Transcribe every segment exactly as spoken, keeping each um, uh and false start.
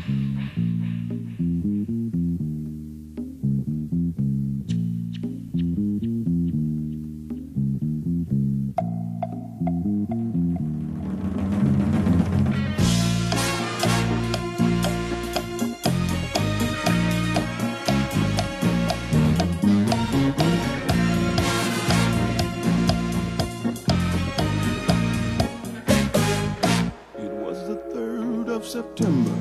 September.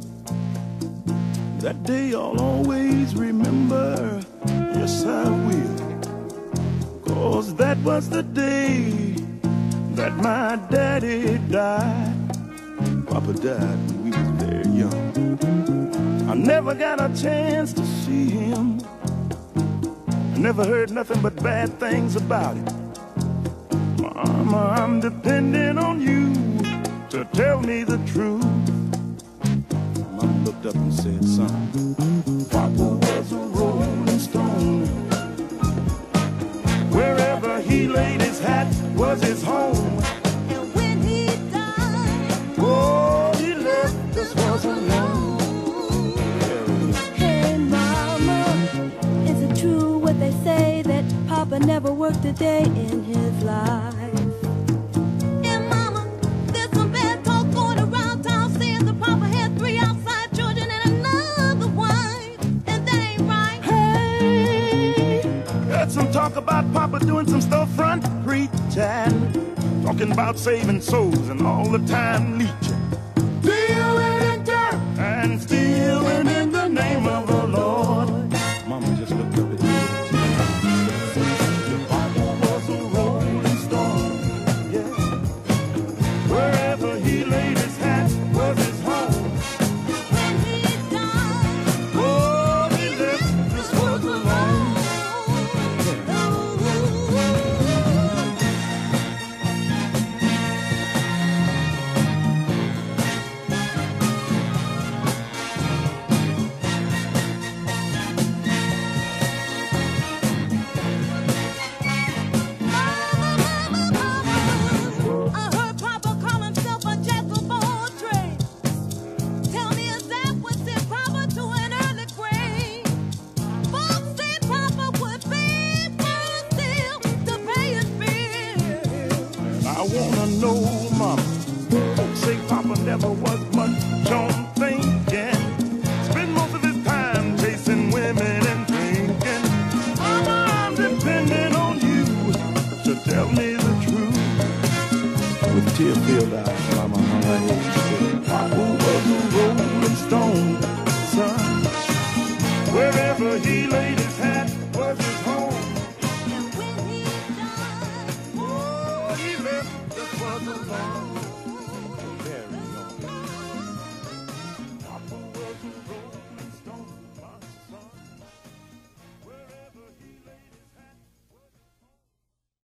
That day I'll always remember. Yes, I will. 'Cause that was the day that my daddy died. Papa died when we was very young. I never got a chance to see him. I never heard nothing but bad things about him. Mama, I'm depending on you to tell me the truth. Mama looked up and said, son, Papa was a rolling stone. Wherever he laid his hat was his home. And when he died, oh, he left us was alone. Hey, Mama, is it true what they say that Papa never worked a day in his life? Some talk about Papa doing some storefront preaching, talking about saving souls and all the time leeching, dealing in dirt and stealing in the name of the Lord. Mama just looked up at me. Papa was a rolling stone, yeah. Wherever he laid his hat was his home. When he died, oh, he left this world alone. I wanna know, Mama, folks say Papa never was much on thinking. Spend most of his time chasing women and drinking. Mama, I'm depending on you to tell me the truth. With tear-filled eyes, Mama hung her head and said, Papa was a rolling stone, son. Wherever he laid his hat was his home. and when he died, Oh, he left us was alone.